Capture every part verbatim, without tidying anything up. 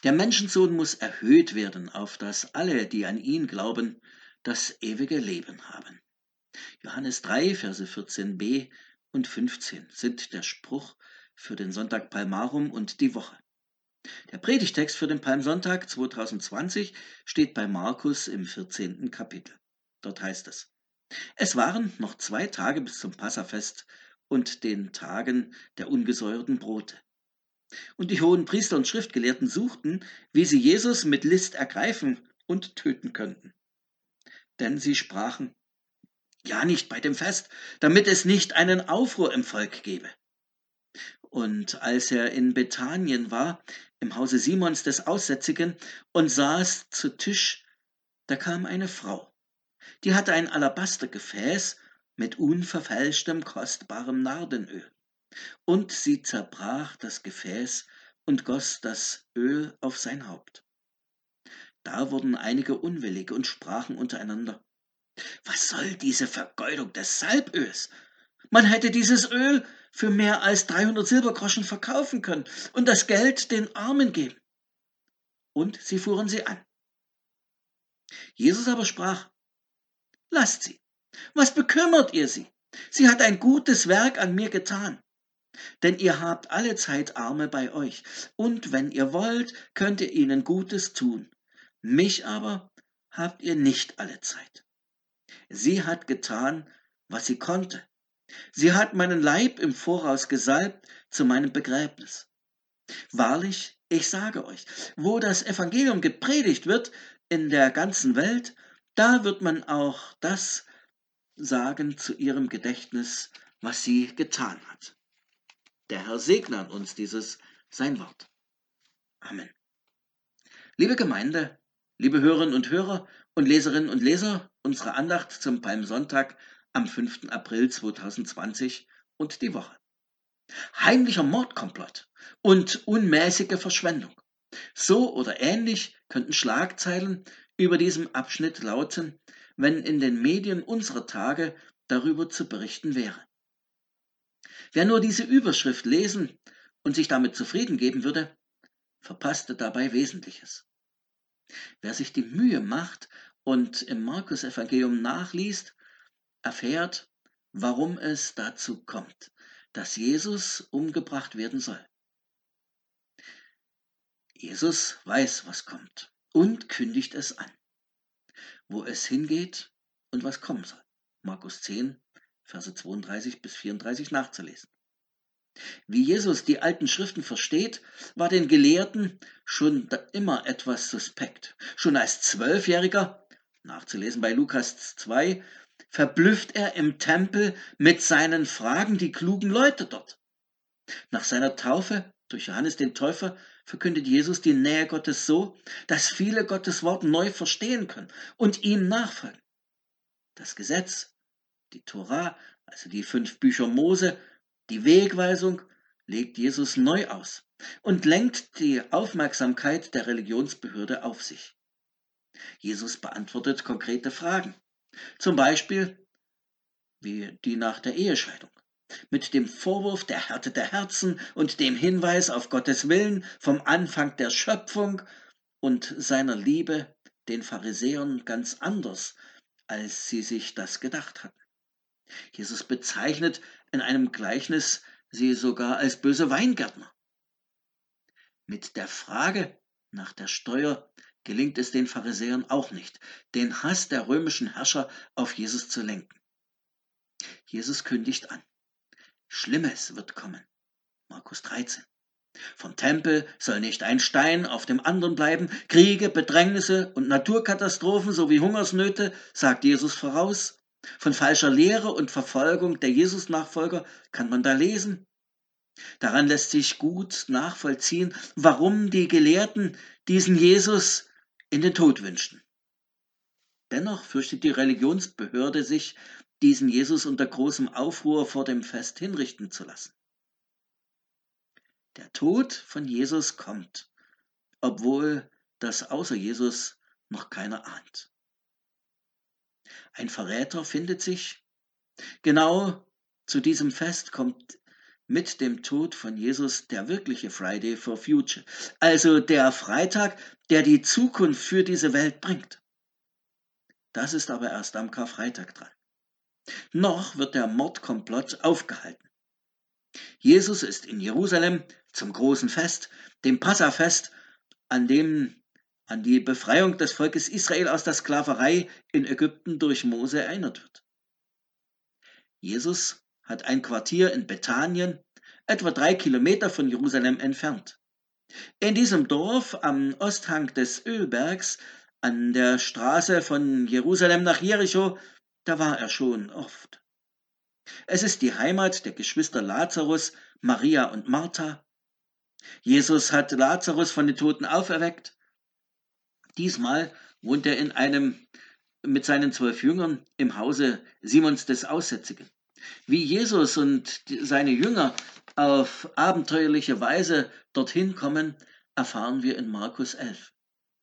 Der Menschensohn muss erhöht werden, auf dass alle, die an ihn glauben, das ewige Leben haben. Johannes drei, Verse vierzehn b und fünfzehn sind der Spruch für den Sonntag Palmarum und die Woche. Der Predigtext für den Palmsonntag zweitausendzwanzig steht bei Markus im vierzehnten Kapitel. Dort heißt es: Es waren noch zwei Tage bis zum Passafest und den Tagen der ungesäuerten Brote. Und die hohen Priester und Schriftgelehrten suchten, wie sie Jesus mit List ergreifen und töten könnten. Denn sie sprachen: Ja, nicht bei dem Fest, damit es nicht einen Aufruhr im Volk gebe. Und als er in Bethanien war, im Hause Simons des Aussätzigen, und saß zu Tisch, da kam eine Frau, die hatte ein Alabastergefäß mit unverfälschtem, kostbarem Nardenöl. Und sie zerbrach das Gefäß und goss das Öl auf sein Haupt. Da wurden einige unwillig und sprachen untereinander: Was soll diese Vergeudung des Salböls? Man hätte dieses Öl für mehr als dreihundert Silbergroschen verkaufen können und das Geld den Armen geben. Und sie fuhren sie an. Jesus aber sprach: Lasst sie. Was bekümmert ihr sie? Sie hat ein gutes Werk an mir getan. Denn ihr habt allezeit Arme bei euch, und wenn ihr wollt, könnt ihr ihnen Gutes tun. Mich aber habt ihr nicht allezeit. Sie hat getan, was sie konnte. Sie hat meinen Leib im Voraus gesalbt zu meinem Begräbnis. Wahrlich, ich sage euch, wo das Evangelium gepredigt wird in der ganzen Welt, da wird man auch das sagen zu ihrem Gedächtnis, was sie getan hat. Der Herr segne an uns dieses sein Wort. Amen. Liebe Gemeinde, liebe Hörerinnen und Hörer und Leserinnen und Leser unserer Andacht zum Palmsonntag am fünften April zweitausendzwanzig und die Woche. Heimlicher Mordkomplott und unmäßige Verschwendung. So oder ähnlich könnten Schlagzeilen über diesem Abschnitt lauten, wenn in den Medien unserer Tage darüber zu berichten wäre. Wer nur diese Überschrift lesen und sich damit zufrieden geben würde, verpasste dabei Wesentliches. Wer sich die Mühe macht und im Markus-Evangelium nachliest, erfährt, warum es dazu kommt, dass Jesus umgebracht werden soll. Jesus weiß, was kommt und kündigt es an, wo es hingeht und was kommen soll. Markus zehn, Verse zweiunddreißig bis vierunddreißig nachzulesen. Wie Jesus die alten Schriften versteht, war den Gelehrten schon immer etwas suspekt. Schon als Zwölfjähriger, nachzulesen bei Lukas zwei, verblüfft er im Tempel mit seinen Fragen die klugen Leute dort. Nach seiner Taufe durch Johannes den Täufer verkündet Jesus die Nähe Gottes so, dass viele Gottes Wort neu verstehen können und ihm nachfolgen. Das Gesetz, die Tora, also die fünf Bücher Mose, die Wegweisung legt Jesus neu aus und lenkt die Aufmerksamkeit der Religionsbehörde auf sich. Jesus beantwortet konkrete Fragen, zum Beispiel wie die nach der Ehescheidung, mit dem Vorwurf der Härte der Herzen und dem Hinweis auf Gottes Willen vom Anfang der Schöpfung und seiner Liebe den Pharisäern ganz anders, als sie sich das gedacht hatten. Jesus bezeichnet in einem Gleichnis sie sogar als böse Weingärtner. Mit der Frage nach der Steuer gelingt es den Pharisäern auch nicht, den Hass der römischen Herrscher auf Jesus zu lenken. Jesus kündigt an: Schlimmes wird kommen. Markus dreizehn. Vom Tempel soll nicht ein Stein auf dem anderen bleiben. Kriege, Bedrängnisse und Naturkatastrophen sowie Hungersnöte sagt Jesus voraus. Von falscher Lehre und Verfolgung der Jesus-Nachfolger kann man da lesen. Daran lässt sich gut nachvollziehen, warum die Gelehrten diesen Jesus in den Tod wünschten. Dennoch fürchtet die Religionsbehörde sich, diesen Jesus unter großem Aufruhr vor dem Fest hinrichten zu lassen. Der Tod von Jesus kommt, obwohl das außer Jesus noch keiner ahnt. Ein Verräter findet sich. Genau zu diesem Fest kommt mit dem Tod von Jesus der wirkliche Friday for Future, also der Freitag, der die Zukunft für diese Welt bringt. Das ist aber erst am Karfreitag dran. Noch wird der Mordkomplott aufgehalten. Jesus ist in Jerusalem zum großen Fest, dem Passafest, an dem an die Befreiung des Volkes Israel aus der Sklaverei in Ägypten durch Mose erinnert wird. Jesus hat ein Quartier in Bethanien, etwa drei Kilometer von Jerusalem entfernt. In diesem Dorf am Osthang des Ölbergs, an der Straße von Jerusalem nach Jericho, da war er schon oft. Es ist die Heimat der Geschwister Lazarus, Maria und Martha. Jesus hat Lazarus von den Toten auferweckt. Diesmal wohnt er in einem mit seinen zwölf Jüngern im Hause Simons des Aussätzigen. Wie Jesus und seine Jünger auf abenteuerliche Weise dorthin kommen, erfahren wir in Markus elf.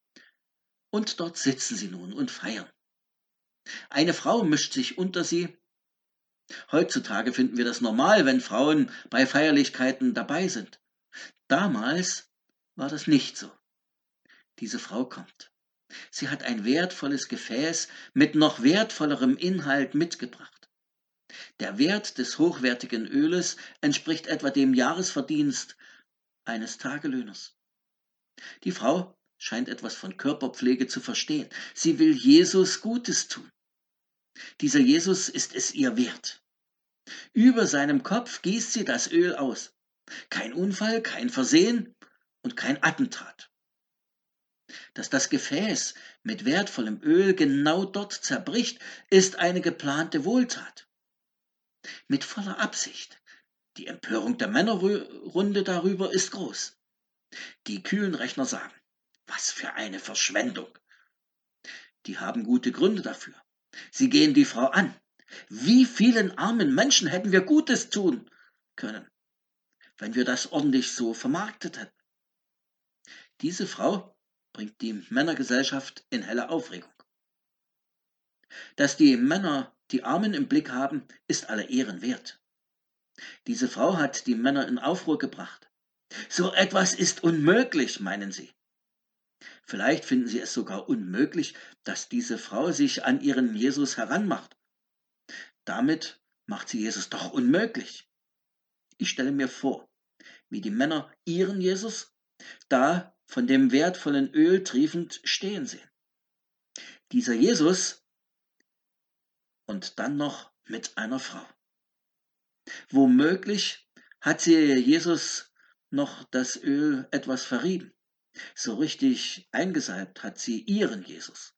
Und dort sitzen sie nun und feiern. Eine Frau mischt sich unter sie. Heutzutage finden wir das normal, wenn Frauen bei Feierlichkeiten dabei sind. Damals war das nicht so. Diese Frau kommt. Sie hat ein wertvolles Gefäß mit noch wertvollerem Inhalt mitgebracht. Der Wert des hochwertigen Öles entspricht etwa dem Jahresverdienst eines Tagelöhners. Die Frau scheint etwas von Körperpflege zu verstehen. Sie will Jesus Gutes tun. Dieser Jesus ist es ihr wert. Über seinem Kopf gießt sie das Öl aus. Kein Unfall, kein Versehen und kein Attentat. Dass das Gefäß mit wertvollem Öl genau dort zerbricht, ist eine geplante Wohltat. Mit voller Absicht. Die Empörung der Männerrunde darüber ist groß. Die kühlen Rechner sagen, was für eine Verschwendung. Die haben gute Gründe dafür. Sie gehen die Frau an. Wie vielen armen Menschen hätten wir Gutes tun können, wenn wir das ordentlich so vermarktet hätten? Diese Frau bringt die Männergesellschaft in helle Aufregung. Dass die Männer die Armen im Blick haben, ist aller Ehren wert. Diese Frau hat die Männer in Aufruhr gebracht. So etwas ist unmöglich, meinen sie. Vielleicht finden sie es sogar unmöglich, dass diese Frau sich an ihren Jesus heranmacht. Damit macht sie Jesus doch unmöglich. Ich stelle mir vor, wie die Männer ihren Jesus da von dem wertvollen Öl triefend stehen sehen. Dieser Jesus und dann noch mit einer Frau. Womöglich hat sie Jesus noch das Öl etwas verrieben. So richtig eingesalbt hat sie ihren Jesus.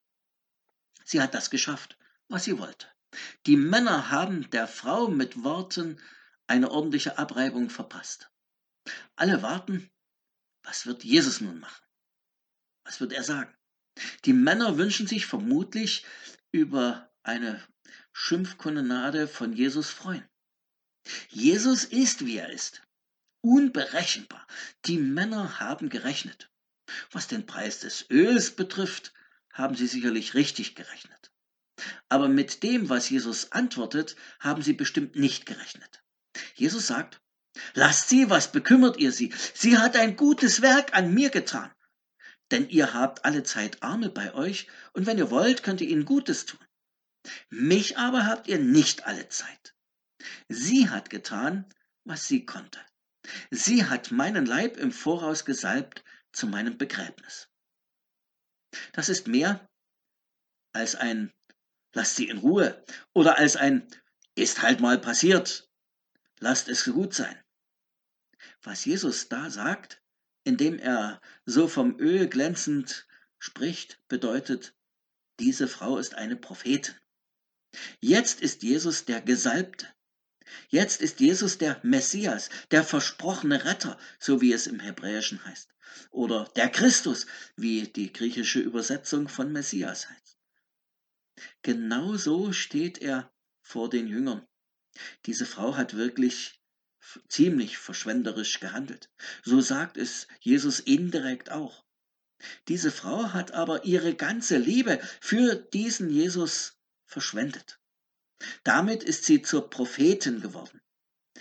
Sie hat das geschafft, was sie wollte. Die Männer haben der Frau mit Worten eine ordentliche Abreibung verpasst. Alle warten, was wird Jesus nun machen? Was wird er sagen? Die Männer wünschen sich vermutlich über eine Schimpfkanonade von Jesus freuen. Jesus ist, wie er ist. Unberechenbar. Die Männer haben gerechnet. Was den Preis des Öls betrifft, haben sie sicherlich richtig gerechnet. Aber mit dem, was Jesus antwortet, haben sie bestimmt nicht gerechnet. Jesus sagt, lasst sie, was bekümmert ihr sie? Sie hat ein gutes Werk an mir getan. Denn ihr habt alle Zeit Arme bei euch und wenn ihr wollt, könnt ihr ihnen Gutes tun. Mich aber habt ihr nicht alle Zeit. Sie hat getan, was sie konnte. Sie hat meinen Leib im Voraus gesalbt zu meinem Begräbnis. Das ist mehr als ein lasst sie in Ruhe oder als ein ist halt mal passiert, lasst es gut sein. Was Jesus da sagt, indem er so vom Öl glänzend spricht, bedeutet, diese Frau ist eine Prophetin. Jetzt ist Jesus der Gesalbte. Jetzt ist Jesus der Messias, der versprochene Retter, so wie es im Hebräischen heißt. Oder der Christus, wie die griechische Übersetzung von Messias heißt. Genau so steht er vor den Jüngern. Diese Frau hat wirklich ziemlich verschwenderisch gehandelt. So sagt es Jesus indirekt auch. Diese Frau hat aber ihre ganze Liebe für diesen Jesus verschwendet. Damit ist sie zur Prophetin geworden.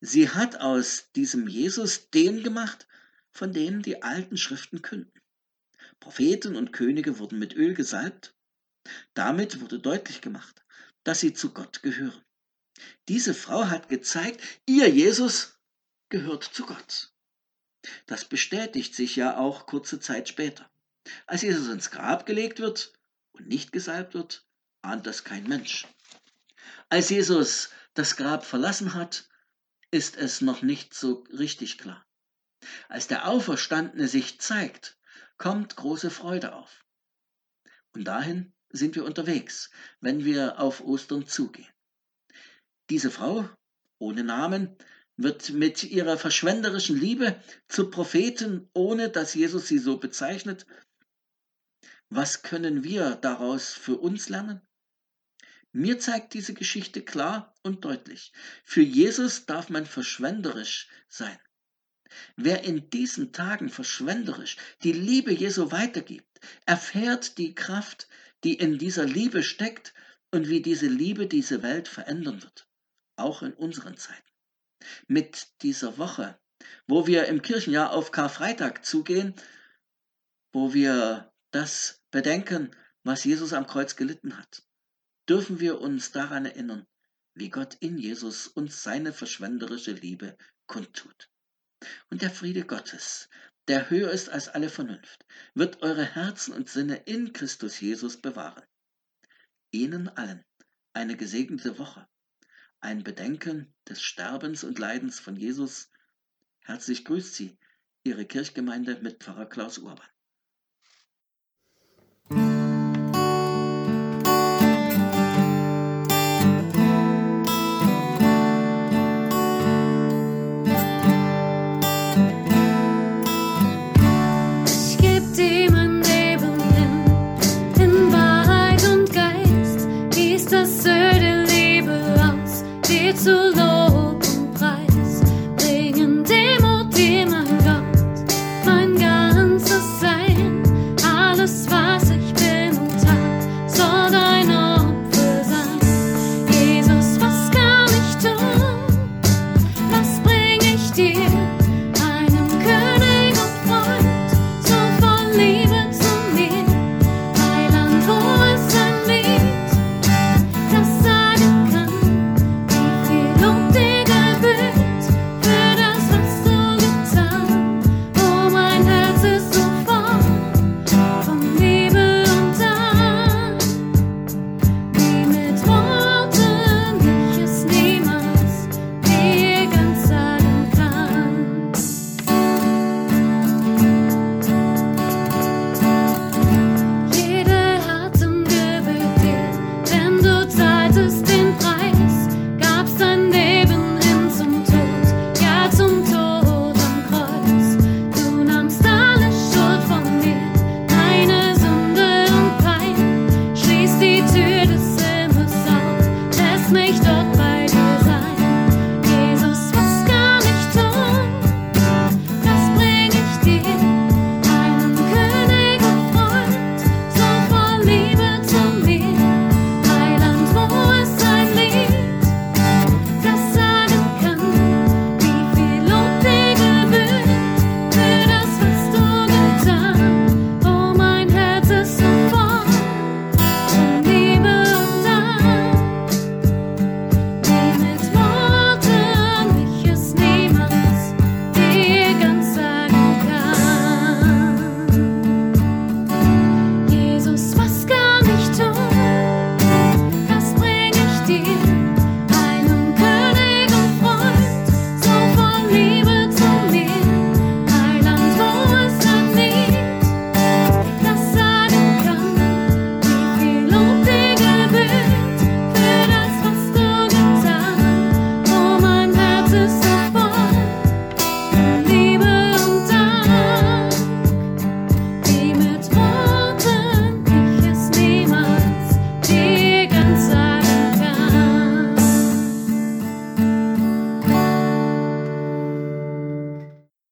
Sie hat aus diesem Jesus den gemacht, von denen die alten Schriften künden. Propheten und Könige wurden mit Öl gesalbt. Damit wurde deutlich gemacht, dass sie zu Gott gehören. Diese Frau hat gezeigt, ihr Jesus gehört zu Gott. Das bestätigt sich ja auch kurze Zeit später. Als Jesus ins Grab gelegt wird und nicht gesalbt wird, ahnt das kein Mensch. Als Jesus das Grab verlassen hat, ist es noch nicht so richtig klar. Als der Auferstandene sich zeigt, kommt große Freude auf. Und dahin sind wir unterwegs, wenn wir auf Ostern zugehen. Diese Frau, ohne Namen, wird mit ihrer verschwenderischen Liebe zur Prophetin, ohne dass Jesus sie so bezeichnet. Was können wir daraus für uns lernen? Mir zeigt diese Geschichte klar und deutlich: Für Jesus darf man verschwenderisch sein. Wer in diesen Tagen verschwenderisch die Liebe Jesu weitergibt, erfährt die Kraft, die in dieser Liebe steckt und wie diese Liebe diese Welt verändern wird, auch in unseren Zeiten. Mit dieser Woche, wo wir im Kirchenjahr auf Karfreitag zugehen, wo wir das bedenken, was Jesus am Kreuz gelitten hat, dürfen wir uns daran erinnern, wie Gott in Jesus uns seine verschwenderische Liebe kundtut. Und der Friede Gottes, der höher ist als alle Vernunft, wird eure Herzen und Sinne in Christus Jesus bewahren. Ihnen allen eine gesegnete Woche, ein Bedenken des Sterbens und Leidens von Jesus. Herzlich grüßt Sie, Ihre Kirchgemeinde mit Pfarrer Klaus Urban.